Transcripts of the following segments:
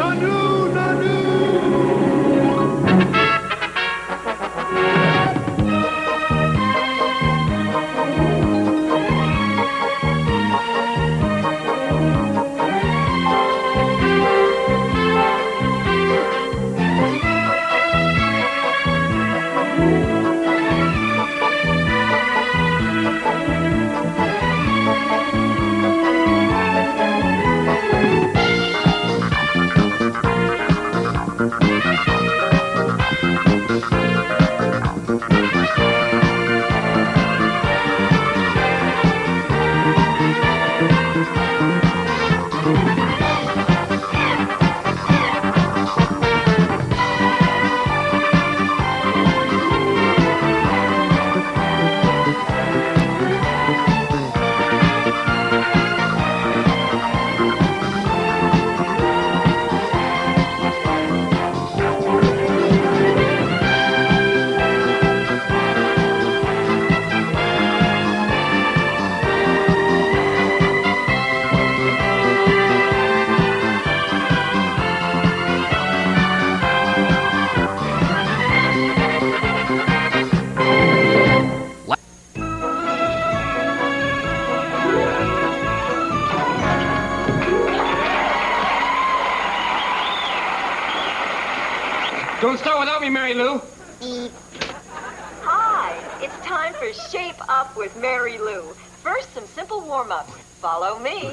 Nanu, Nanu. Don't start without me, Mary Lou. Hi, it's time for Shape Up with Mary Lou. First, some simple warm-ups. Follow me.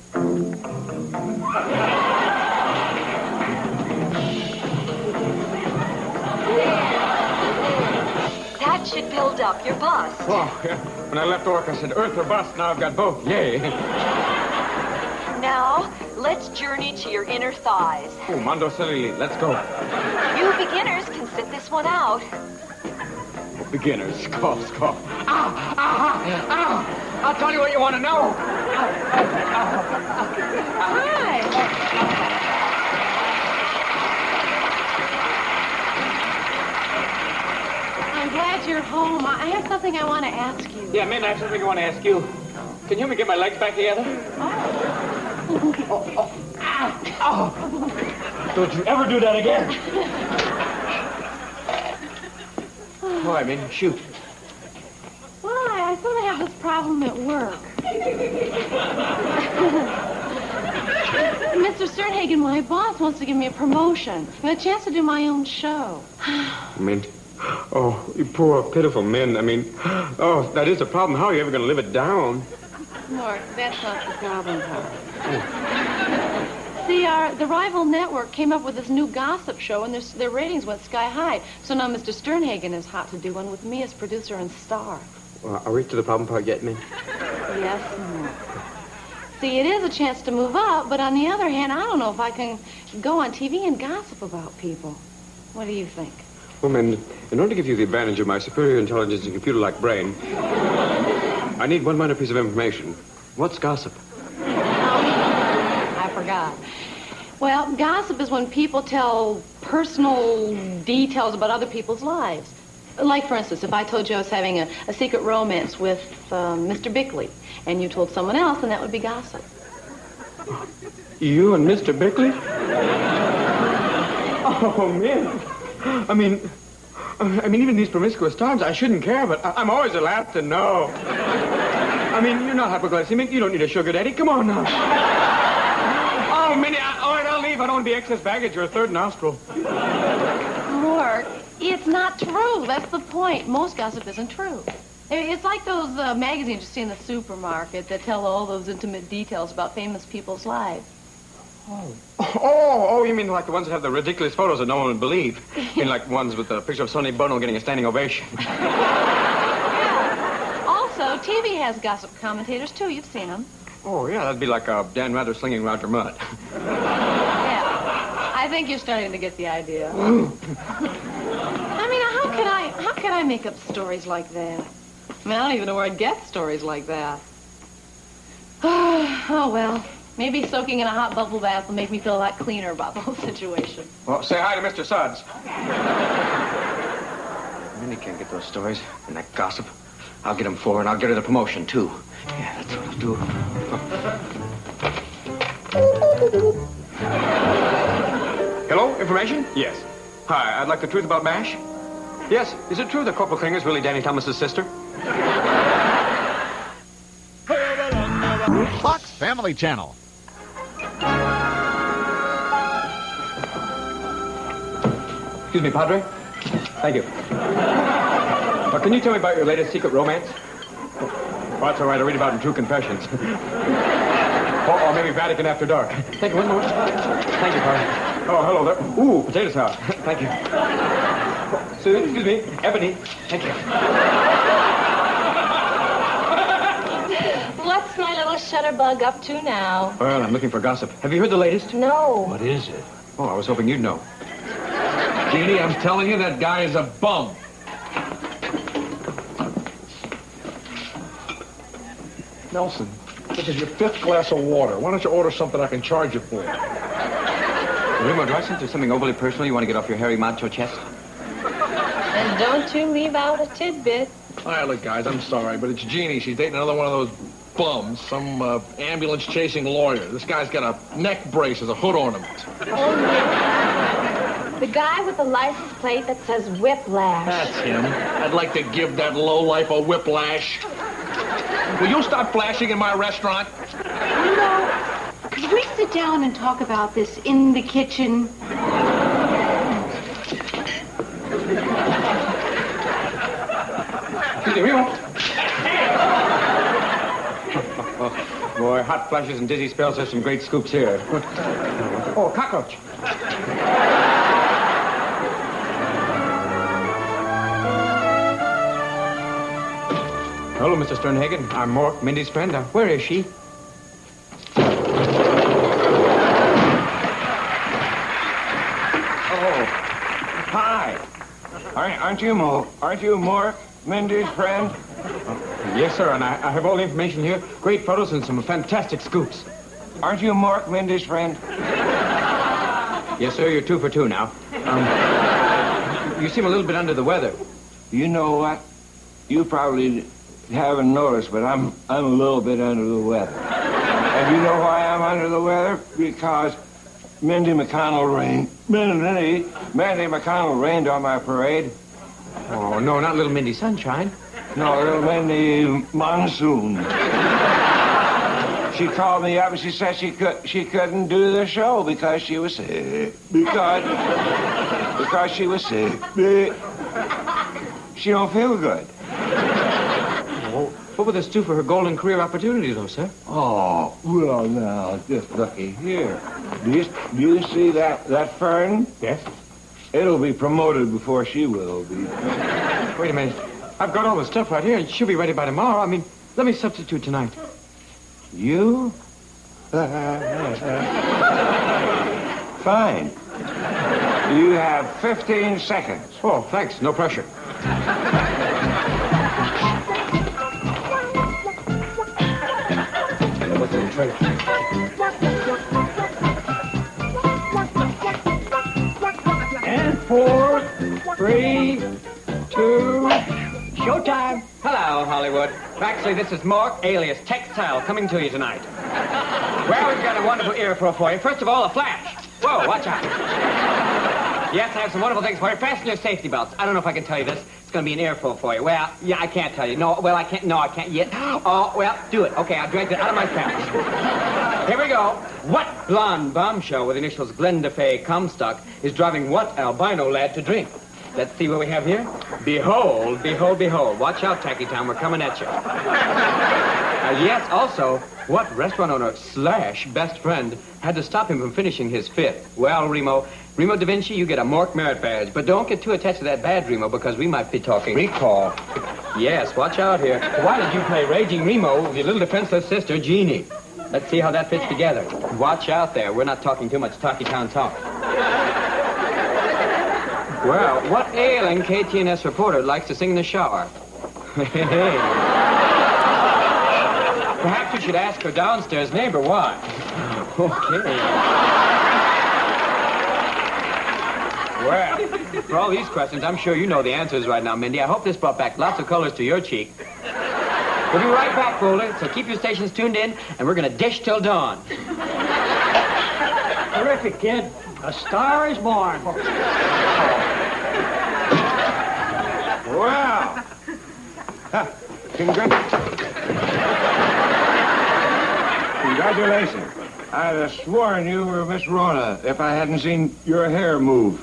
That should build up your bust. Oh, yeah. When I left Orc, I said earth or bust. Now I've got both. Yay. Now, let's journey to your inner thighs. Oh, Mondo Silly, let's go. You beginners can sit this one out. Oh, beginners, scoff. Ow! I'll tell you what you want to know. Hi. I'm glad you're home. I have something I want to ask you. Yeah, Min, I have something I want to ask you. Can you help me get my legs back together? Oh. Don't you ever do that again. All right, Min, shoot. Well, I sort of have this problem at work. Mr. Sternhagen, my boss, wants to give me a promotion and a chance to do my own show. Mint. Oh, you poor, pitiful Min. I mean, oh, that is a problem. How are you ever going to live it down? Mark, that's not the problem, Paul. See, the rival network came up with this new gossip show, and their ratings went sky high. So now Mr. Sternhagen is hot to do one with me as producer and star. Are we to the problem part yet, Min? Yes, Mark. See, it is a chance to move up, but on the other hand, I don't know if I can go on TV and gossip about people. What do you think? Well, Min, in order to give you the advantage of my superior intelligence and computer-like brain, I need one minor piece of information. What's gossip? I forgot. Well, gossip is when people tell personal details about other people's lives. Like, for instance, if I told you I was having a secret romance with Mr. Bickley, and you told someone else, then that would be gossip. You and Mr. Bickley? Oh, Min. I mean, even these promiscuous times, I shouldn't care, but I'm always allowed to know. I mean, you're not hypoglycemic. You don't need a sugar daddy. Come on now. Oh, Minnie, all right, I'll leave. I don't want to be excess baggage or a third nostril. Mark, it's not true. That's the point. Most gossip isn't true. It's like those magazines you see in the supermarket that tell all those intimate details about famous people's lives. Oh, you mean like the ones that have the ridiculous photos that no one would believe? You mean like ones with the picture of Sonny Bono getting a standing ovation? Yeah. Also, TV has gossip commentators, too. You've seen them. Oh, yeah, that'd be like Dan Rather slinging Roger Mudd. Yeah. I think you're starting to get the idea. I mean, how could I make up stories like that? I mean, I don't even know where I'd get stories like that. Oh, well. Maybe soaking in a hot bubble bath will make me feel a lot cleaner about the whole situation. Well, say hi to Mr. Suds. Minnie can't get those stories and that gossip. I'll get them for her, and I'll get her the promotion, too. Yeah, that's what I'll do. Information? Yes. Hi, I'd like the truth about MASH. Yes, is it true that Corporal Klinger's really Danny Thomas's sister? Fox Family Channel. Excuse me, Padre. Thank you. Can you tell me about your latest secret romance? Oh, that's all right. I read about it in True Confessions. Or maybe Vatican After Dark. Thank you. One more. Thank you, Padre. Oh, hello there. Ooh, potato salad. Thank you. Sue, excuse me. Ebony. Thank you. What's my little shutterbug up to now? Well, I'm looking for gossip. Have you heard the latest? No. What is it? Oh, I was hoping you'd know. Jeannie, I'm telling you, that guy is a bum. Nelson, this is your 5th glass of water. Why don't you order something I can charge you for? Remo, do I sense there's something overly personal you want to get off your hairy macho chest? And don't you leave out a tidbit. All right, look, guys, I'm sorry, but it's Jeannie. She's dating another one of those bums, some ambulance-chasing lawyer. This guy's got a neck brace as a hood ornament. Oh, yeah. The guy with the license plate that says Whiplash. That's him. I'd like to give that lowlife a whiplash. Will you stop flashing in my restaurant? No. Could we sit down and talk about this in the kitchen? Boy, hot flashes and dizzy spells have some great scoops here. Oh, cockroach. Hello, Mr. Sternhagen. I'm Mork, Mindy's friend. Where is she? Oh, hi. Aren't you Mork, Mindy's friend? Yes, sir, and I have all the information here. Great photos and some fantastic scoops. Aren't you Mork, Mindy's friend? Yes, sir, you're 2 for 2 now. You seem a little bit under the weather. You know what? You probably haven't noticed, but I'm a little bit under the weather. And you know why I'm under the weather? Because Mindy McConnell rained on my parade. Oh, no, not little Mindy Sunshine. No, little Mindy Monsoon. She called me up and she said she couldn't do the show because she was sick. Because she was sick. She don't feel good. Oh, what would this do for her golden career opportunity, though, sir? Oh, well, now, just looky here. Do you see that fern? Yes. It'll be promoted before she will be. Wait a minute. I've got all the stuff right here, and she'll be ready by tomorrow. I mean, let me substitute tonight. You? Fine. You have 15 seconds. Oh, thanks. No pressure. And 4, 3, 2, showtime. Hello, Hollywood. Actually, this is Mork, alias Textile, coming to you tonight. Well, we've got a wonderful earful for you. First of all, a flash. Whoa, watch out. Yes, I have some wonderful things for you. Fasten your safety belts. I don't know if I can tell you this. It's going to be an earful for you. Well, yeah, I can't tell you. No, well, I can't. No, I can't yet. Oh, well, do it. Okay, I'll drag it out of my pouch. Here we go. What blonde bombshell with initials Glenda Faye Comstock is driving what albino lad to drink? Let's see what we have here. Behold, behold, behold. Watch out, Tacky Town. We're coming at you. Yes, also, what restaurant owner / best friend had to stop him from finishing his 5th? Well, Remo Da Vinci, you get a Mork merit badge. But don't get too attached to that badge, Remo, because we might be talking recall. Yes, watch out here. Why did you play Raging Remo with your little defenseless sister, Jeannie? Let's see how that fits together. Watch out there. We're not talking too much Tacky Town talk. Well, what ailing KTNS reporter likes to sing in the shower? Perhaps you should ask her downstairs neighbor why. Okay. Well, for all these questions, I'm sure you know the answers right now, Mindy. I hope this brought back lots of colors to your cheek. We'll be right back, Folder, so keep your stations tuned in, and we're going to dish till dawn. Hooray! Terrific, kid. A star is born. Wow. Congratulations. I'd have sworn you were Miss Rona if I hadn't seen your hair move.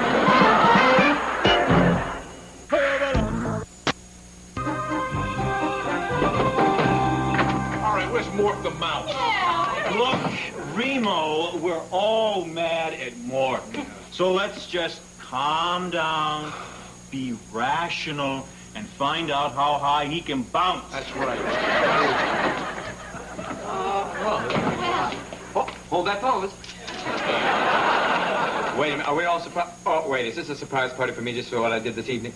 All right, where's Mork the Mouse? Look, Remo, we're all mad at Mork. So let's just calm down, be rational, and find out how high he can bounce. That's right. Hold that pose. Wait a minute, are we all surprised? Oh, wait, is this a surprise party for me just for what I did this evening?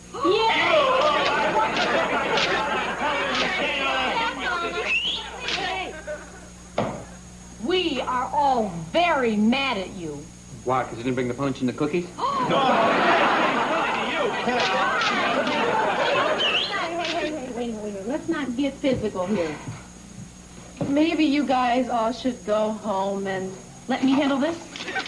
We are all very mad at you. Why, because you didn't bring the punch and the cookies? Wait. Let's not get physical here. Maybe you guys all should go home and let me handle this.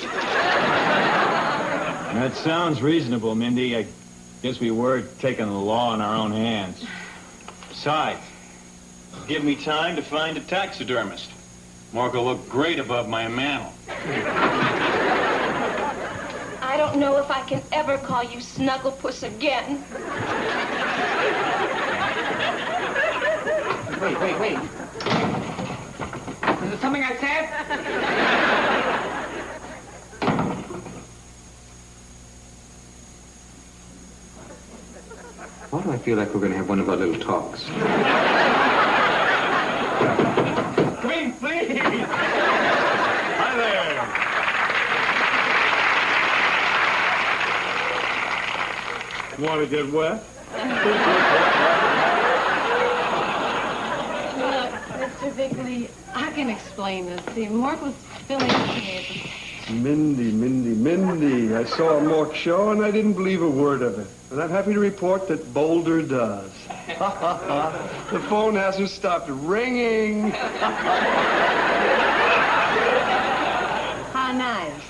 That sounds reasonable, Mindy. I guess we were taking the law in our own hands. Besides, give me time to find a taxidermist. Mork will look great above my mantle. I don't know if I can ever call you Snugglepuss again. Wait. Is it something I said? Why do I feel like we're going to have one of our little talks? Come in, please. Hi there. Want to get wet? Look, Mr. Bickley, I can explain this. See, Mork was filling me. Mindy. I saw a Mork show and I didn't believe a word of it. And I'm happy to report that Boulder does. The phone hasn't stopped ringing. How nice.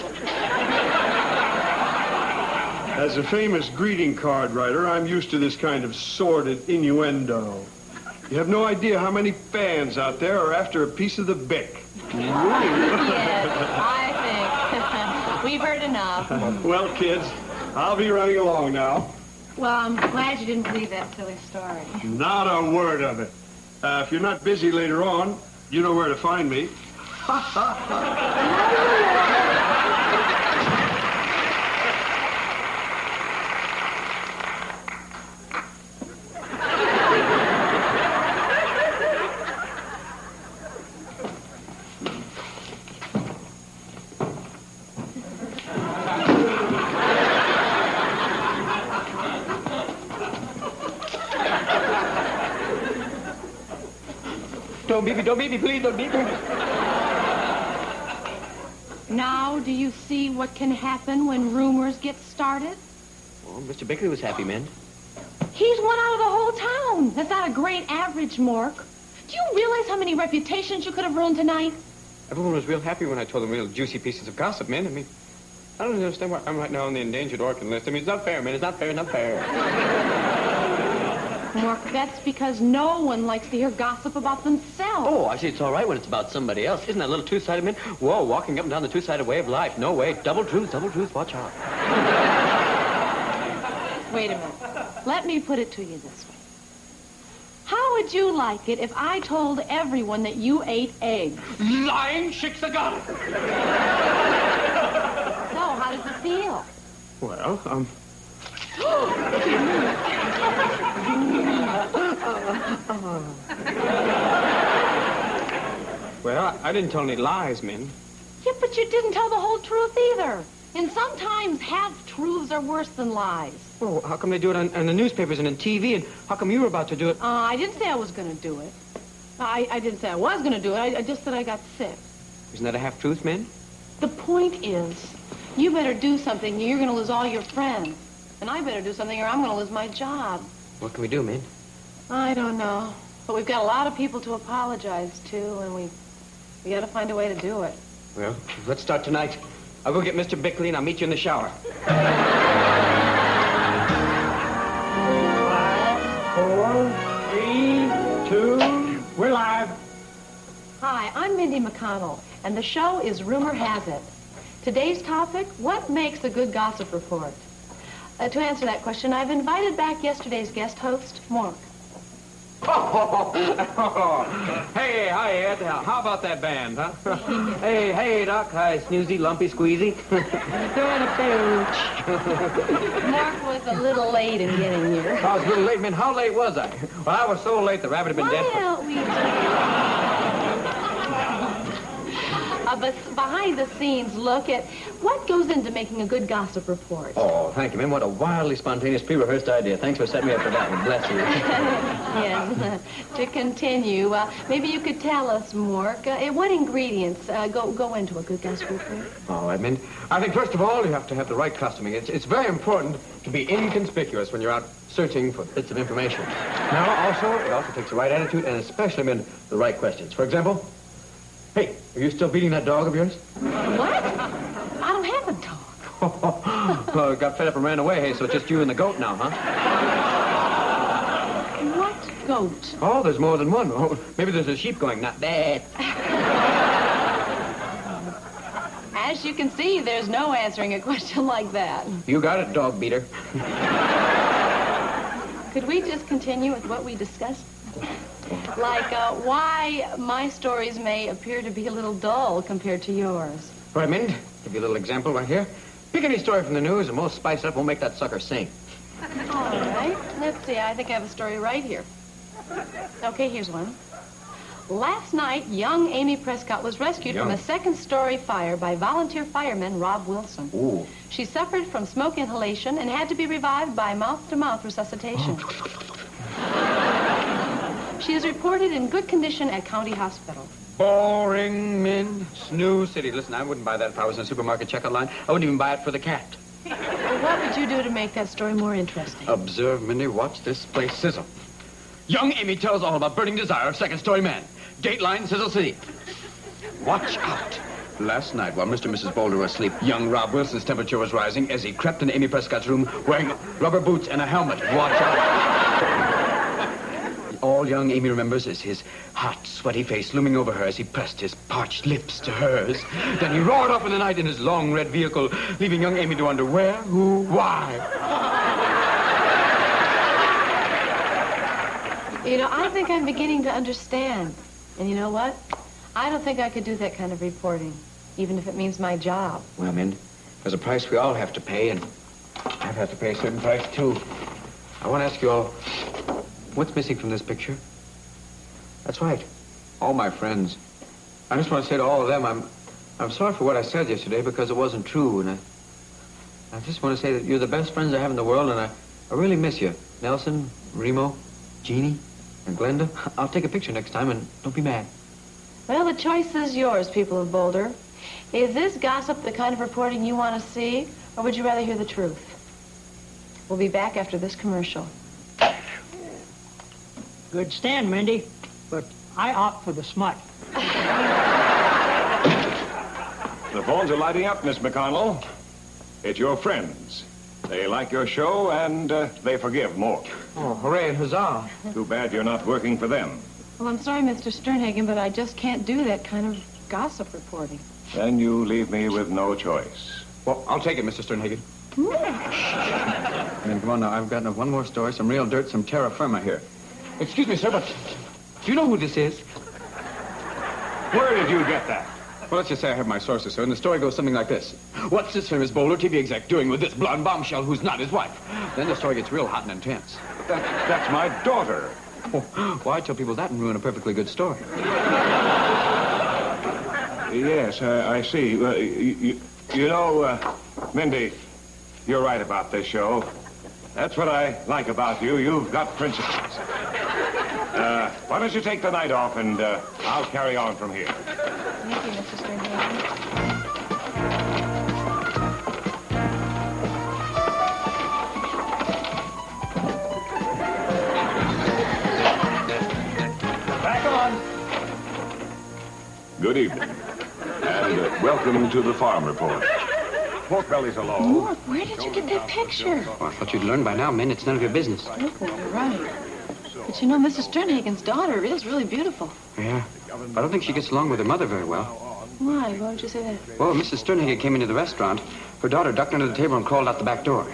As a famous greeting card writer, I'm used to this kind of sordid innuendo. You have no idea how many fans out there are after a piece of the Bic. Yes, I think. We've heard enough. Well, kids, I'll be running along now. Well, I'm glad you didn't believe that silly story. Not a word of it. If you're not busy later on, you know where to find me. Don't beat me, please, don't beat me. Now, do you see what can happen when rumors get started? Well, Mr. Bickley was happy, man. He's one out of the whole town. That's not a great average, Mork. Do you realize how many reputations you could have ruined tonight? Everyone was real happy when I told them real juicy pieces of gossip, man. I mean, I don't understand why I'm right now on the endangered orchid list. I mean, it's not fair, man. It's not fair, not fair. Mork, that's because no one likes to hear gossip about themselves. Oh, I see. It's all right when it's about somebody else. Isn't that a little two-sided, man? Whoa, walking up and down the two-sided way of life. No way. Double truth, watch out. Wait a minute. Let me put it to you this way. How would you like it if I told everyone that you ate eggs? Lying shiksaga! So, how does it feel? Well, Well, I didn't tell any lies, Min. Yeah, but you didn't tell the whole truth either. And sometimes half-truths are worse than lies. Well, how come they do it on the newspapers and on TV, and how come you were about to do it? I didn't say I was going to do it. I didn't say I was going to do it. I just said I got sick. Isn't that a half-truth, Min? The point is, you better do something, or you're going to lose all your friends. And I better do something, or I'm going to lose my job. What can we do, Min? I don't know. But we've got a lot of people to apologize to, and we got to find a way to do it. Well, let's start tonight. I'll go get Mr. Bickley and I'll meet you in the shower. 5, 4, 3, 2, we're live. Hi, I'm Mindy McConnell, and the show is Rumor Has It. Today's topic, what makes a good gossip report? To answer that question, I've invited back yesterday's guest host, Mork. Hey, hi, Ed. How about that band, huh? Hey, Doc. Hi, Snoozy, Lumpy, Squeezy. Doing a pooch. Mark was a little late in getting here. I was a little late, man. How late was I? Well, I was so late the rabbit had been dead. Why don't we but behind the scenes look at what goes into making a good gossip report. Oh, thank you, man. What a wildly spontaneous, pre-rehearsed idea. Thanks for setting me up for that one. Bless you. Yes. To continue, maybe you could tell us, Mork, what ingredients go into a good gossip report? Oh, Edmund, I think first of all you have to have the right costuming. It's very important to be inconspicuous when you're out searching for bits of information. Now, it also takes the right attitude and especially, the right questions. For example, hey, are you still beating that dog of yours? What? I don't have a dog. Well, it got fed up and ran away, hey, so it's just you and the goat now, huh? What goat? Oh, there's more than one. Oh, maybe there's a sheep going, not that. As you can see, there's no answering a question like that. You got it, dog beater. Could we just continue with what we discussed? Like why my stories may appear to be a little dull compared to yours. Right, Mind? Give you a little example right here. Pick any story from the news, and most spice up won't make that sucker sing. All right. Let's see. I think I have a story right here. Okay, here's one. Last night, young Amy Prescott was rescued from a second-story fire by volunteer fireman Rob Wilson. Ooh. She suffered from smoke inhalation and had to be revived by mouth-to-mouth resuscitation. She is reported in good condition at County Hospital. Boring, Min. Snooze City. Listen, I wouldn't buy that if I was in a supermarket checkout line. I wouldn't even buy it for the cat. Well, what would you do to make that story more interesting? Observe, Mindy. Watch this place sizzle. Young Amy tells all about burning desire of second-story man. Dateline, Sizzle City. Watch out. Last night, while Mr. and Mrs. Boulder were asleep, young Rob Wilson's temperature was rising as he crept into Amy Prescott's room wearing rubber boots and a helmet. Watch out. All young Amy remembers is his hot, sweaty face looming over her as he pressed his parched lips to hers. Then he roared off in the night in his long red vehicle, leaving young Amy to wonder where, who, why. You know, I think I'm beginning to understand. And you know what? I don't think I could do that kind of reporting, even if it means my job. Well, Mind, there's a price we all have to pay, and I've had to pay a certain price, too. I want to ask you all, what's missing from this picture? That's right. All my friends. I just want to say to all of them, I'm sorry for what I said yesterday because it wasn't true, and I just want to say that you're the best friends I have in the world, and I really miss you. Nelson, Remo, Jeannie, and Glenda. I'll take a picture next time, and don't be mad. Well, the choice is yours, people of Boulder. Is this gossip the kind of reporting you want to see, or would you rather hear the truth? We'll be back after this commercial. Good stand, Mindy, but I opt for the smut. The phones are lighting up, Miss McConnell. It's your friends. They like your show, and they forgive more. Oh, hooray and huzzah. Too bad you're not working for them. Well, I'm sorry, Mr. Sternhagen, but I just can't do that kind of gossip reporting. Then you leave me with no choice. Well, I'll take it, Mr. Sternhagen. And then, come on now, I've got one more story, some real dirt, some terra firma here. Excuse me, sir, but do you know who this is? Where did you get that? Well, let's just say I have my sources, sir, and the story goes something like this. What's this famous Boulder TV exec doing with this blonde bombshell who's not his wife? Then the story gets real hot and intense. That's my daughter. Oh, why tell people that and ruin a perfectly good story? Yes, I see. You know, Mindy, you're right about this show. That's what I like about you. You've got principles. Why don't you take the night off, and I'll carry on from here. Thank you, Mr. Sternhagen. Back on. Good evening, and welcome to the Farm Report. pork bellies alone. Mort, where did you get that picture? Well, I thought you'd learned by now, Min. It's none of your business. Oh, you're right. But you know, Mrs. Sternhagen's daughter is really beautiful. Yeah. I don't think she gets along with her mother very well. Why? Why would you say that? Well, Mrs. Sternhagen came into the restaurant. Her daughter ducked under the table and crawled out the back door.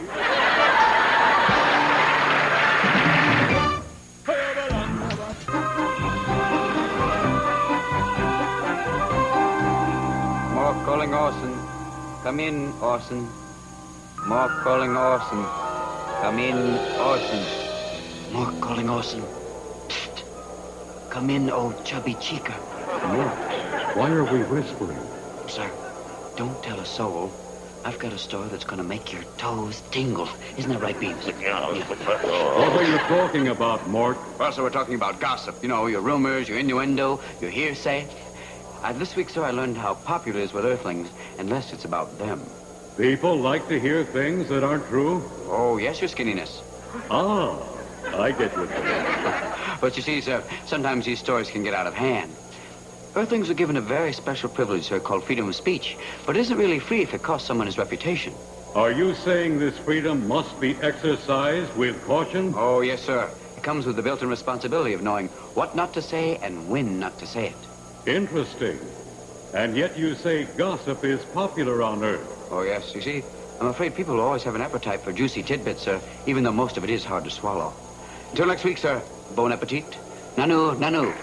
More calling Orson. Come in, Orson. More calling Orson. Come in, Orson. More calling Orson. Psst. Come in, old chubby chica. Why are we whispering? Sir, don't tell a soul. I've got a story that's going to make your toes tingle. Isn't that right, Beans? What are you talking about, Mort? Well, sir, we're talking about gossip. You know, your rumors, your innuendo, your hearsay. This week, sir, I learned how popular it is with Earthlings, unless it's about them. People like to hear things that aren't true? Oh, yes, your skinniness. Ah, I get you. But you see, sir, sometimes these stories can get out of hand. Earthlings are given a very special privilege, sir, called freedom of speech. But it isn't really free if it costs someone his reputation. Are you saying this freedom must be exercised with caution? Oh, yes, sir. It comes with the built-in responsibility of knowing what not to say and when not to say it. Interesting. And yet you say gossip is popular on Earth. Oh, yes. You see, I'm afraid people always have an appetite for juicy tidbits, sir, even though most of it is hard to swallow. Until next week, sir. Bon appetit. Nanu, nanu.